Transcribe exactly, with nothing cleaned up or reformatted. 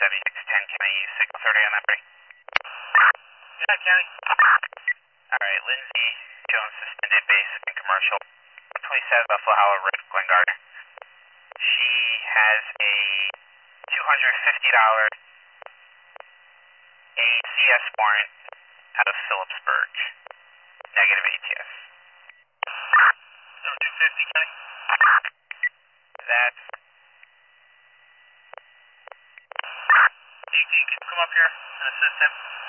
seventy-six ten, can I use signal thirty on that break? Yeah, County. Alright, Lindsay Jones, suspended base and commercial. twenty-seven Buffalo Hollow Road, Glen Gardner. She has a two hundred fifty dollar A C S warrant out of Phillipsburg. Negative A T S. Number two fifty, County. That's eighteen, can you come up here and assist him?